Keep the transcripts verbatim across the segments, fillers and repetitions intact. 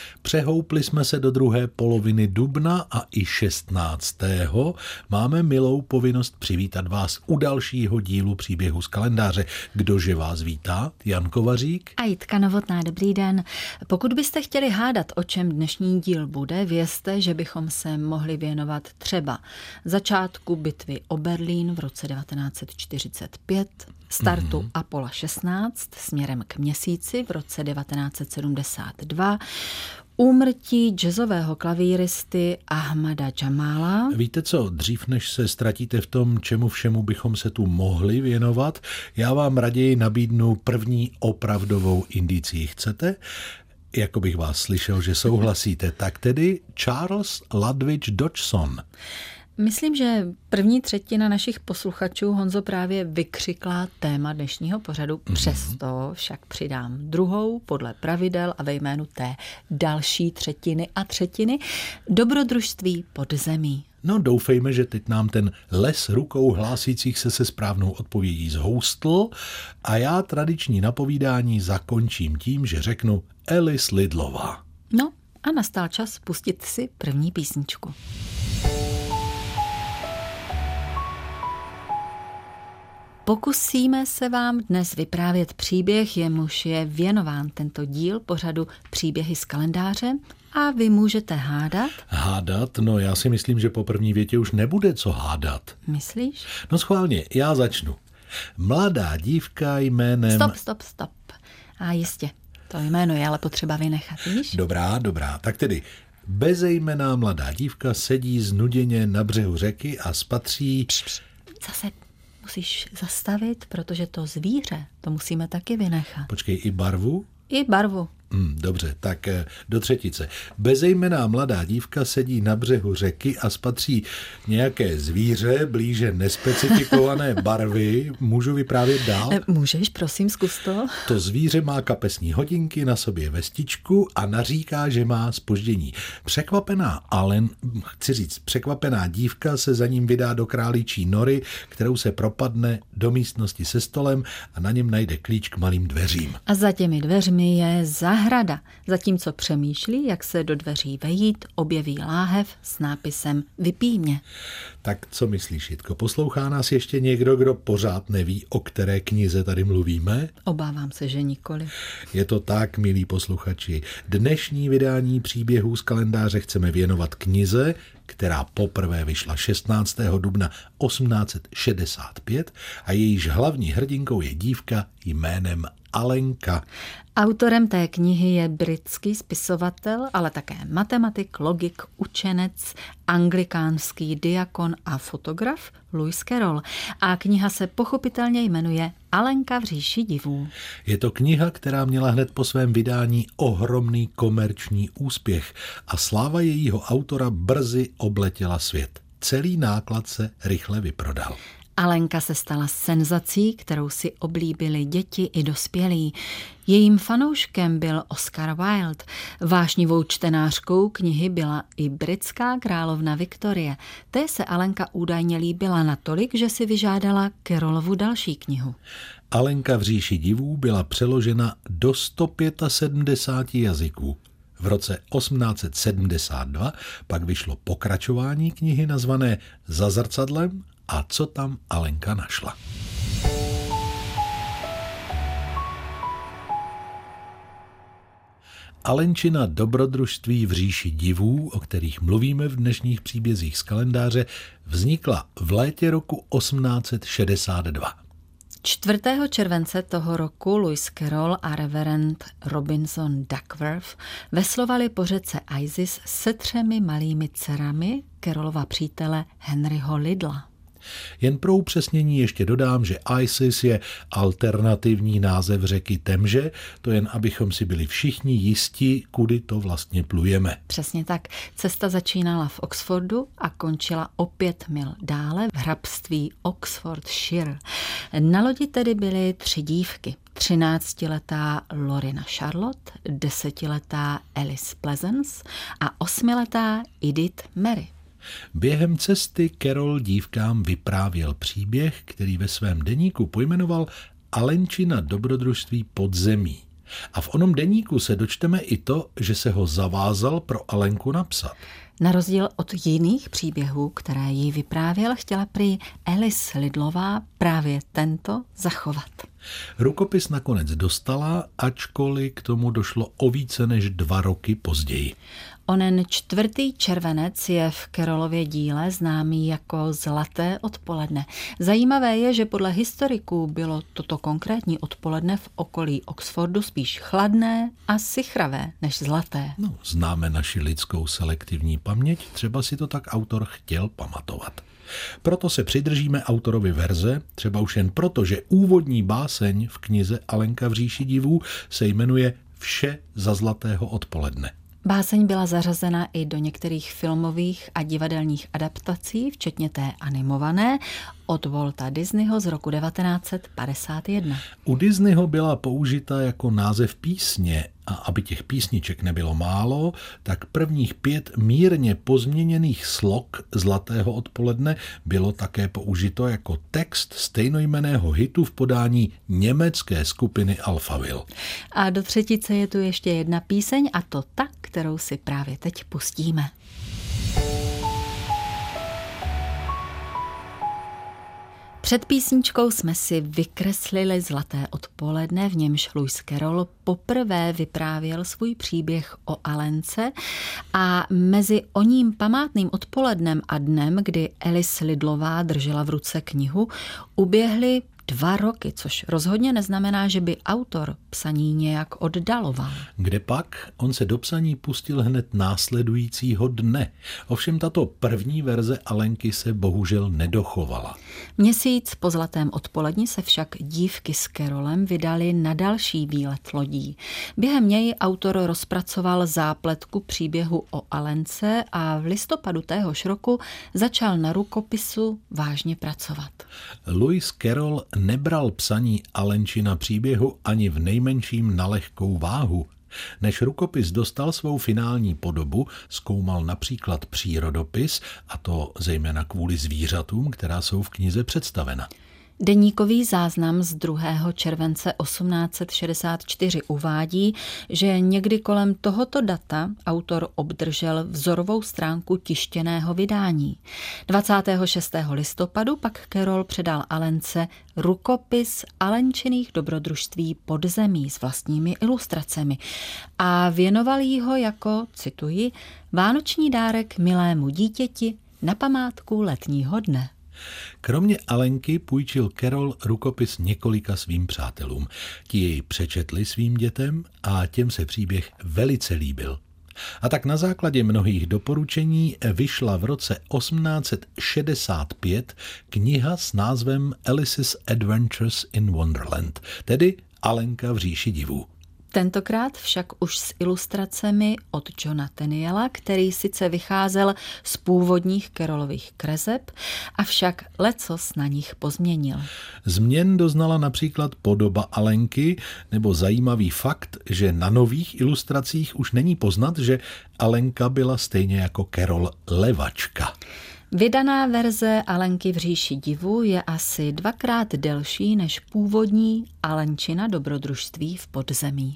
Přehoupli jsme se do druhé poloviny dubna a i šestnáctého máme milou povinnost přivítat vás u dalšího dílu Příběhu z kalendáře. Kdože vás vítá? Jan Kovařík a Jitka Novotná. Dobrý den. Pokud byste chtěli hádat, o čem dnešní díl bude, vězte, že bychom se mohli věnovat třeba začátku bitvy o Berlín v roce devatenáct set čtyřicet pět, startu mm-hmm. Apollo šestnáct směrem k měsíci v roce devatenáct set sedmdesát dva, úmrtí jazzového klavíristy Ahmada Jamala. Víte co, dřív než se ztratíte v tom, čemu všemu bychom se tu mohli věnovat, já vám raději nabídnu první opravdovou indicii. Chcete? Jako bych vás slyšel, že souhlasíte, tak tedy Charles Lutwidge Dodgson. Myslím, že první třetina našich posluchačů, Honzo, právě vykřikla téma dnešního pořadu. Mm-hmm. Přesto však přidám druhou podle pravidel a ve jménu té další třetiny a třetiny dobrodružství pod zemí. No doufejme, že teď nám ten les rukou hlásících se se správnou odpovědí zhoustl a já tradiční napovídání zakončím tím, že řeknu Alice Liddlová. No a nastal čas pustit si první písničku. Pokusíme se vám dnes vyprávět příběh, jemuž je věnován tento díl pořadu Příběhy z kalendáře a vy můžete hádat. Hádat? No já si myslím, že po první větě už nebude co hádat. Myslíš? No schválně, já začnu. Mladá dívka jménem... Stop, stop, stop. A jistě, to jméno je ale potřeba vynechat, víš? Dobrá, dobrá, tak tedy... Bezejmenná mladá dívka sedí znuděně na břehu řeky a spatří... Pš, pš, zase... Musíš zastavit, protože to zvíře, to musíme taky vynechat. Počkej, i barvu? I barvu. Hmm, dobře, tak do třetice. Bezejmenná mladá dívka sedí na břehu řeky a spatří nějaké zvíře blíže nespecifikované barvy. Můžu vyprávět dál? Můžeš, prosím, zkus to. To zvíře má kapesní hodinky, na sobě vestičku a naříká, že má zpoždění. Překvapená Alen, chci říct, překvapená dívka se za ním vydá do králičí nory, kterou se propadne do místnosti se stolem a na něm najde klíč k malým dveřím. A za těmi dveřmi je za Hrada. Zatímco přemýšlí, jak se do dveří vejít, objeví láhev s nápisem Vypij mě. Tak co myslíš, Jitko? Poslouchá nás ještě někdo, kdo pořád neví, o které knize tady mluvíme? Obávám se, že nikoli. Je to tak, milí posluchači. Dnešní vydání Příběhů z kalendáře chceme věnovat knize, která poprvé vyšla šestnáctého dubna osmnáct set šedesát pět a jejíž hlavní hrdinkou je dívka jménem Alenka. Autorem té knihy je britský spisovatel, ale také matematik, logik, učenec, anglikánský diakon a fotograf Lewis Carroll. A kniha se pochopitelně jmenuje Alenka v říši divů. Je to kniha, která měla hned po svém vydání ohromný komerční úspěch a sláva jejího autora brzy obletěla svět. Celý náklad se rychle vyprodal. Alenka se stala senzací, kterou si oblíbili děti i dospělí. Jejím fanouškem byl Oscar Wilde. Vášnivou čtenářkou knihy byla i britská královna Viktorie. Té se Alenka údajně líbila natolik, že si vyžádala Carrollovu další knihu. Alenka v říši divů byla přeložena do sto sedmdeset pět jazyků. V roce osmnáct set sedmdesát dva pak vyšlo pokračování knihy nazvané Za zrcadlem a co tam Alenka našla. Alenčina dobrodružství v říši divů, o kterých mluvíme v dnešních příbězích z kalendáře, vznikla v létě roku osmnáct set šedesát dva. čtvrtého července toho roku Lewis Carroll a reverend Robinson Duckworth veslovali po řece Isis se třemi malými dcerami Carrollova přítele Henryho Liddla. Jen pro upřesnění ještě dodám, že Isis je alternativní název řeky Temže, to jen abychom si byli všichni jisti, kudy to vlastně plujeme. Přesně tak. Cesta začínala v Oxfordu a končila o pět mil dále v hrabství Oxfordshire. Na lodi tedy byly tři dívky. Třináctiletá Lorina Charlotte, desetiletá Alice Pleasance a osmiletá Edith Mary. Během cesty Carroll dívkám vyprávěl příběh, který ve svém deníku pojmenoval Alenčina dobrodružství pod zemí. A v onom deníku se dočteme i to, že se ho zavázal pro Alenku napsat. Na rozdíl od jiných příběhů, které jí vyprávěl, chtěla prý Alice Liddlová právě tento zachovat. Rukopis nakonec dostala, ačkoliv k tomu došlo o více než dva roky později. Onen čtvrtý červenec je v Carrollově díle známý jako Zlaté odpoledne. Zajímavé je, že podle historiků bylo toto konkrétní odpoledne v okolí Oxfordu spíš chladné a sichravé než zlaté. No, známe naši lidskou selektivní paměť, třeba si to tak autor chtěl pamatovat. Proto se přidržíme autorovy verze, třeba už jen proto, že úvodní báseň v knize Alenka v říši divů se jmenuje Vše za zlatého odpoledne. Báseň byla zařazena i do některých filmových a divadelních adaptací, včetně té animované od Walta Disneyho z roku devatenáct set padesát jedna. U Disneyho byla použita jako název písně a aby těch písniček nebylo málo, tak prvních pět mírně pozměněných slok Zlatého odpoledne bylo také použito jako text stejnojmenného hitu v podání německé skupiny Alphaville. A do třetice je tu ještě jedna píseň, a to ta, kterou si právě teď pustíme. Před písničkou jsme si vykreslili Zlaté odpoledne, v němž Lewis Carroll poprvé vyprávěl svůj příběh o Alence a mezi oním památným odpolednem a dnem, kdy Alice Liddlová držela v ruce knihu, uběhly dva roky, což rozhodně neznamená, že by autor psaní nějak oddaloval. Kde pak? On se do psaní pustil hned následujícího dne. Ovšem tato první verze Alenky se bohužel nedochovala. Měsíc po Zlatém odpoledni se však dívky s Carrollem vydali na další výlet lodí. Během něj autor rozpracoval zápletku příběhu o Alence a v listopadu téhož roku začal na rukopisu vážně pracovat. Lewis Carroll nebral psaní Alenčina příběhu ani v nejmenším na lehkou váhu. Než rukopis dostal svou finální podobu, zkoumal například přírodopis, a to zejména kvůli zvířatům, která jsou v knize představena. Deníkový záznam z druhého července osmnáct set šedesát čtyři uvádí, že někdy kolem tohoto data autor obdržel vzorovou stránku tištěného vydání. dvacátého šestého listopadu pak Carroll předal Alence rukopis Alenčiných dobrodružství Podzemí s vlastními ilustracemi a věnoval jí ho jako, cituji, vánoční dárek milému dítěti na památku letního dne. Kromě Alenky půjčil Carroll rukopis několika svým přátelům. Ti jej přečetli svým dětem a těm se příběh velice líbil. A tak na základě mnohých doporučení vyšla v roce osmnáct set šedesát pět kniha s názvem Alice's Adventures in Wonderland, tedy Alenka v říši divů. Tentokrát však už s ilustracemi od Johna Tenniela, který sice vycházel z původních Carrollových kreseb, avšak lecos na nich pozměnil. Změn doznala například podoba Alenky, nebo zajímavý fakt, že na nových ilustracích už není poznat, že Alenka byla stejně jako Carroll levačka. Vydaná verze Alenky v říši divů je asi dvakrát delší než původní Alenčina dobrodružství v Podzemí.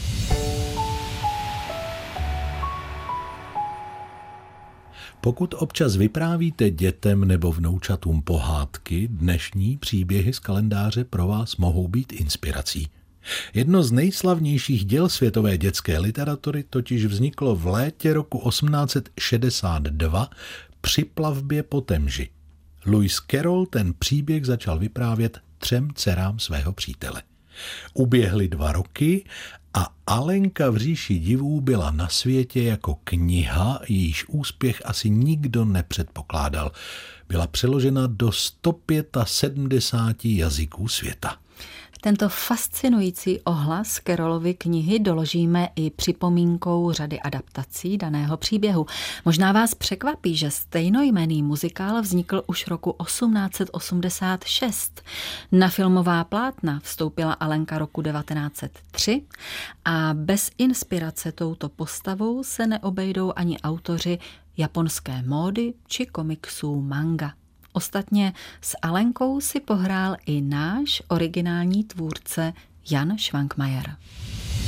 Pokud občas vyprávíte dětem nebo vnoučatům pohádky, dnešní příběhy z kalendáře pro vás mohou být inspirací. Jedno z nejslavnějších děl světové dětské literatury totiž vzniklo v létě roku osmnáct set šedesát dva při plavbě po Temži. Lewis Carroll ten příběh začal vyprávět třem dcerám svého přítele. Uběhly dva roky a Alenka v říši divů byla na světě jako kniha, jejíž úspěch asi nikdo nepředpokládal. Byla přeložena do sto sedmdesát pět jazyků světa. Tento fascinující ohlas Carrollovy knihy doložíme i připomínkou řady adaptací daného příběhu. Možná vás překvapí, že stejnojmenný muzikál vznikl už roku osmnáct set osmdesát šest. Na filmová plátna vstoupila Alenka roku devatenáct set tři a bez inspirace touto postavou se neobejdou ani autoři japonské módy či komiksů manga. Ostatně s Alenkou si pohrál i náš originální tvůrce Jan Švankmajer.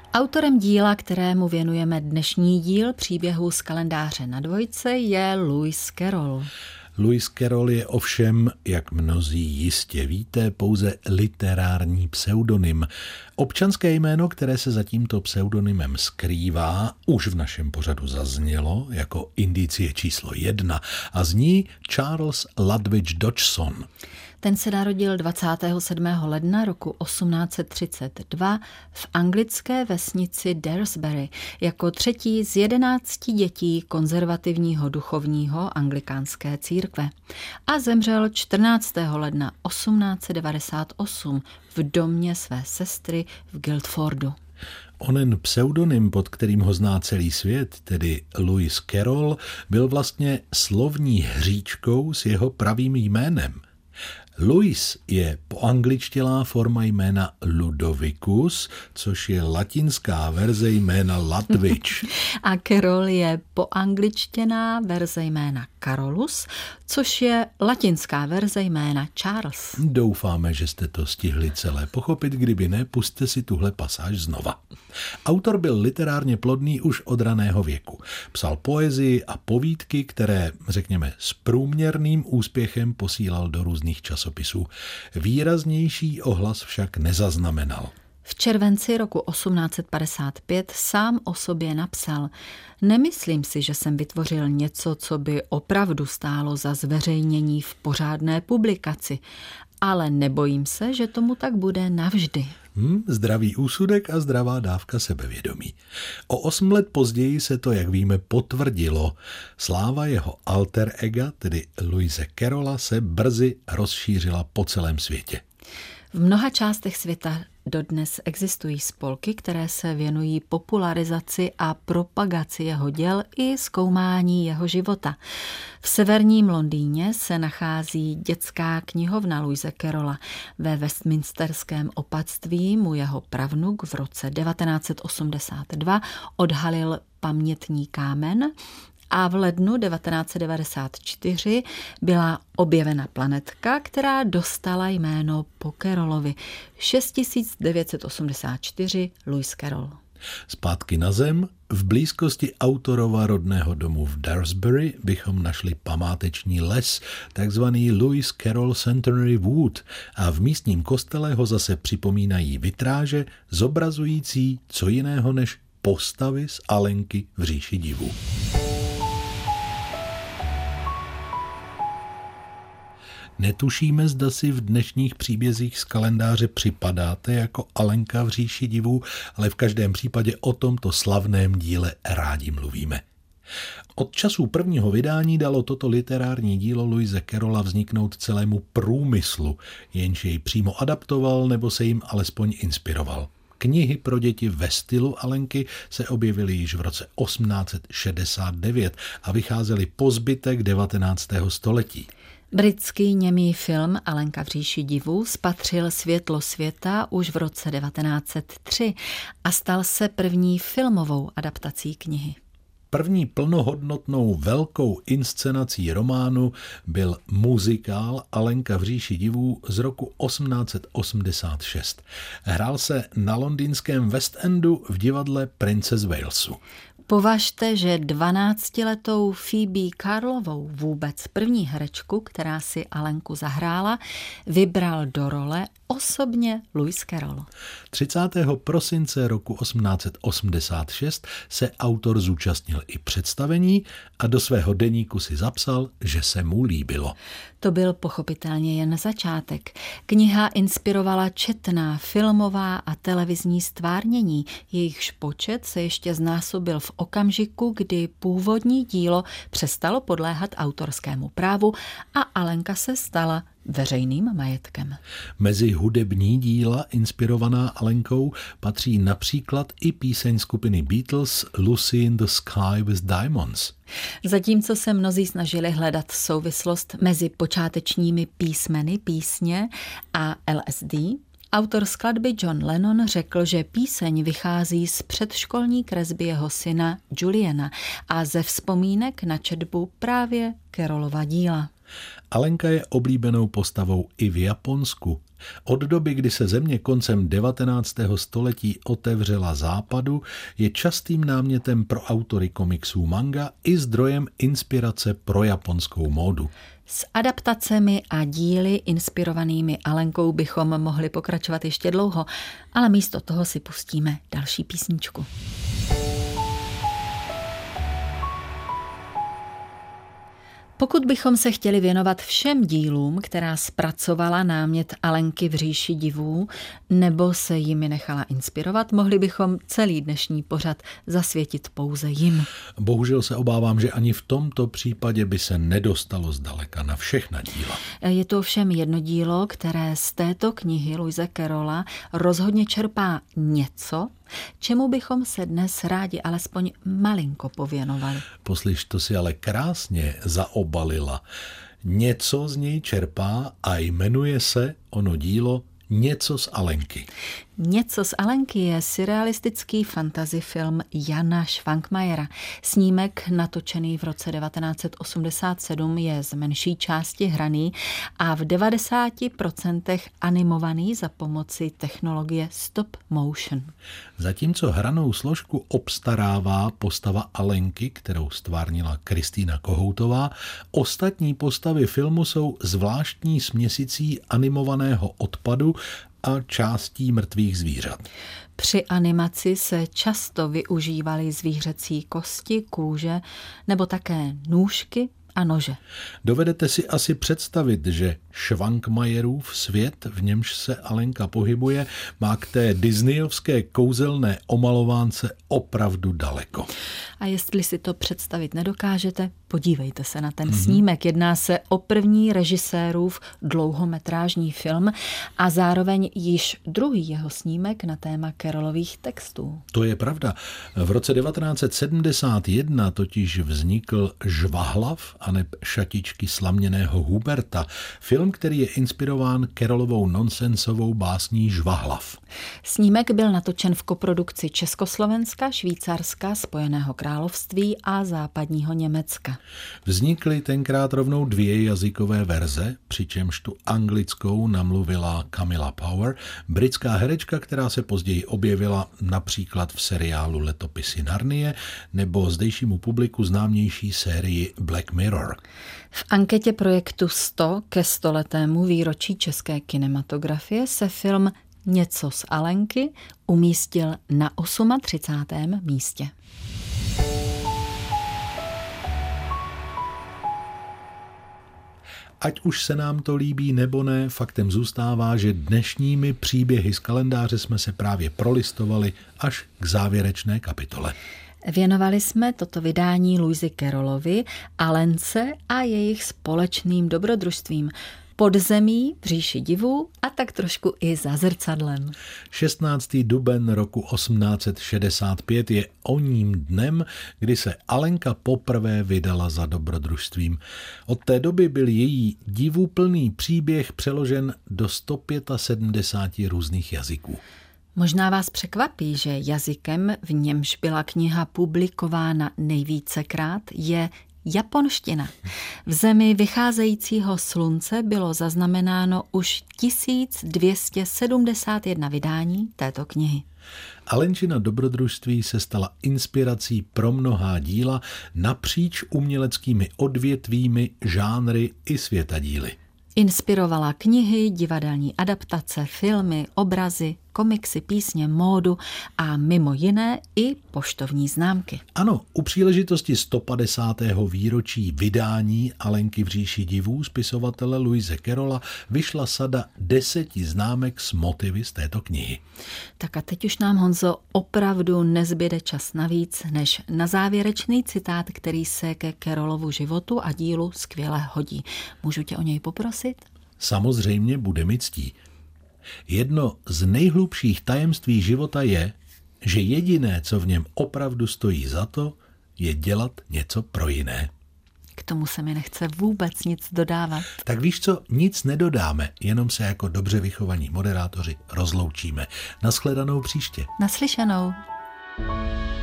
Autorem díla, kterému věnujeme dnešní díl příběhu z kalendáře na dvojce, je Lewis Carroll. Lewis Carroll je ovšem, jak mnozí jistě víte, pouze literární pseudonym. Občanské jméno, které se za tímto pseudonymem skrývá, už v našem pořadu zaznělo jako indicie číslo jedna a zní Charles Lutwidge Dodgson. Ten se narodil dvacátého sedmého ledna roku osmnáct set třicet dva v anglické vesnici Daresbury jako třetí z jedenácti dětí konzervativního duchovního anglikánské církve a zemřel čtrnáctého ledna osmnáct set devadesát osm v domě své sestry v Guildfordu. Onen pseudonym, pod kterým ho zná celý svět, tedy Lewis Carroll, byl vlastně slovní hříčkou s jeho pravým jménem. Louis je poangličtělá forma jména Ludovicus, což je latinská verze jména Lutwidge. A Carroll je poangličtěná verze jména Carolus, což je latinská verze jména Charles. Doufáme, že jste to stihli celé pochopit, kdyby ne, pusťte si tuhle pasáž znova. Autor byl literárně plodný už od raného věku. Psal poezii a povídky, které, řekněme, s průměrným úspěchem posílal do různých časopisů. Výraznější ohlas však nezaznamenal. V červenci roku osmnáct set padesát pět sám o sobě napsal: Nemyslím si, že jsem vytvořil něco, co by opravdu stálo za zveřejnění v pořádné publikaci, ale nebojím se, že tomu tak bude navždy. Hmm, zdravý úsudek a zdravá dávka sebevědomí. O osm let později se to, jak víme, potvrdilo. Sláva jeho alter ega, tedy Lewise Carrolla, se brzy rozšířila po celém světě. V mnoha částech světa dodnes existují spolky, které se věnují popularizaci a propagaci jeho děl i zkoumání jeho života. V severním Londýně se nachází dětská knihovna Lewise Carrolla. Ve Westminsterském opatství mu jeho pravnuk v roce devatenáct set osmdesát dva odhalil pamětní kámen a v lednu devatenáct set devadesát čtyři byla objevena planetka, která dostala jméno po Carrollovi. šest tisíc devět set osmdesát čtyři Lewis Carroll. Zpátky na zem, v blízkosti autorova rodného domu v Daresbury bychom našli památeční les, takzvaný Lewis Carroll Centenary Wood, a v místním kostele ho zase připomínají vitráže zobrazující co jiného než postavy z Alenky v říši divů. Netušíme, zda si v dnešních příbězích z kalendáře připadáte jako Alenka v říši divů, ale v každém případě o tomto slavném díle rádi mluvíme. Od času prvního vydání dalo toto literární dílo Lewise Carrolla vzniknout celému průmyslu, jenž jej přímo adaptoval nebo se jim alespoň inspiroval. Knihy pro děti ve stylu Alenky se objevily již v roce osmnáct set šedesát devět a vycházely po zbytek devatenáctého století. Britský němý film Alenka v říši divů spatřil světlo světa už v roce devatenáct set tři a stal se první filmovou adaptací knihy. První plnohodnotnou velkou inscenací románu byl muzikál Alenka v říši divů z roku osmnáct set osmdesát šest. Hrál se na londýnském West Endu v divadle Princess Walesu. Považte, že dvanáctiletou Phoebe Carrollovou, vůbec první herečku, která si Alenku zahrála, vybral do role osobně Lewis Carroll. třicátého prosince roku osmnáct set osmdesát šest se autor zúčastnil i představení a do svého deníku si zapsal, že se mu líbilo. To byl pochopitelně jen začátek. Kniha inspirovala četná filmová a televizní stvárnění, jejichž počet se ještě znásobil v okamžiku, kdy původní dílo přestalo podléhat autorskému právu a Alenka se stala veřejným majetkem. Mezi hudební díla inspirovaná Alenkou patří například i píseň skupiny Beatles Lucy in the Sky with Diamonds. Zatímco se mnozí snažili hledat souvislost mezi počátečními písmeny písně a L S D, autor skladby John Lennon řekl, že píseň vychází z předškolní kresby jeho syna Juliana a ze vzpomínek na četbu právě Carrollova díla. Alenka je oblíbenou postavou i v Japonsku. Od doby, kdy se země koncem devatenáctého století otevřela západu, je častým námětem pro autory komiksů manga i zdrojem inspirace pro japonskou módu. S adaptacemi a díly inspirovanými Alenkou bychom mohli pokračovat ještě dlouho, ale místo toho si pustíme další písničku. Pokud bychom se chtěli věnovat všem dílům, která zpracovala námět Alenky v říši divů, nebo se jimi nechala inspirovat, mohli bychom celý dnešní pořad zasvětit pouze jim. Bohužel se obávám, že ani v tomto případě by se nedostalo zdaleka na všechna díla. Je to ovšem jedno dílo, které z této knihy Lewise Carrolla rozhodně čerpá něco, čemu bychom se dnes rádi alespoň malinko pověnovali. Poslyš, to si ale krásně zaobalila. Něco z něj čerpá a jmenuje se ono dílo Něco z Alenky. Něco z Alenky je surrealistický fantasy film Jana Švankmajera. Snímek natočený v roce devatenáct set osmdesát sedm je z menší části hraný a v devadesáti procentech animovaný za pomoci technologie stop motion. Zatímco hranou složku obstarává postava Alenky, kterou stvárnila Kristýna Kohoutová, ostatní postavy filmu jsou zvláštní směsicí animovaného odpadu a částí mrtvých zvířat. Při animaci se často využívaly zvířecí kosti, kůže nebo také nůžky a nože. Dovedete si asi představit, že Švankmajerův svět, v němž se Alenka pohybuje, má k té disneyovské kouzelné omalovánce opravdu daleko. A jestli si to představit nedokážete, podívejte se na ten mm-hmm. snímek. Jedná se o první režisérův dlouhometrážní film a zároveň již druhý jeho snímek na téma Carrollových textů. To je pravda. V roce devatenáct set sedmdesát jedna totiž vznikl Žvahlav aneb Šatičky slaměného Huberta, film, který je inspirován Carrollovou nonsensovou básní Žvahlav. Snímek byl natočen v koprodukci Československa, Švýcarska, Spojeného království a západního Německa. Vznikly tenkrát rovnou dvě jazykové verze, přičemž tu anglickou namluvila Camilla Power, britská herečka, která se později objevila například v seriálu Letopisy Narnie nebo zdejšímu publiku známější sérii Black Mirror. V anketě projektu sto ke stoletému výročí české kinematografie se film Něco z Alenky umístil na třicátém osmém místě. Ať už se nám to líbí nebo ne, faktem zůstává, že dnešními příběhy z kalendáře jsme se právě prolistovali až k závěrečné kapitole. Věnovali jsme toto vydání Lewisi Carrollovi, Alence a jejich společným dobrodružstvím, Podzemí v říši divů a tak trošku i za zrcadlem. šestnáctého dubna roku osmnáct set šedesát pět je oním dnem, kdy se Alenka poprvé vydala za dobrodružstvím. Od té doby byl její divuplný příběh přeložen do sto sedmdesát pět různých jazyků. Možná vás překvapí, že jazykem, v němž byla kniha publikována nejvícekrát, je japonština. V zemi vycházejícího slunce bylo zaznamenáno už tisíc dvě stě sedmdesát jedna vydání této knihy. Alenčina dobrodružství se stala inspirací pro mnohá díla napříč uměleckými odvětvími, žánry i světadíly. Inspirovala knihy, divadelní adaptace, filmy, obrazy, komiksy, písně, módu a mimo jiné i poštovní známky. Ano, u příležitosti sto padesátého výročí vydání Alenky v říši divů spisovatele Lewise Carrolla vyšla sada deseti známek s motivy z této knihy. Tak a teď už nám, Honzo, opravdu nezbyde čas navíc, než na závěrečný citát, který se ke Carrollovu životu a dílu skvěle hodí. Můžu tě o něj poprosit? Samozřejmě, bude mi ctí. Jedno z nejhlubších tajemství života je, že jediné, co v něm opravdu stojí za to, je dělat něco pro jiné. K tomu se mi nechce vůbec nic dodávat. Tak víš co, nic nedodáme, jenom se jako dobře vychovaní moderátoři rozloučíme. Nashledanou příště. Naslyšenou.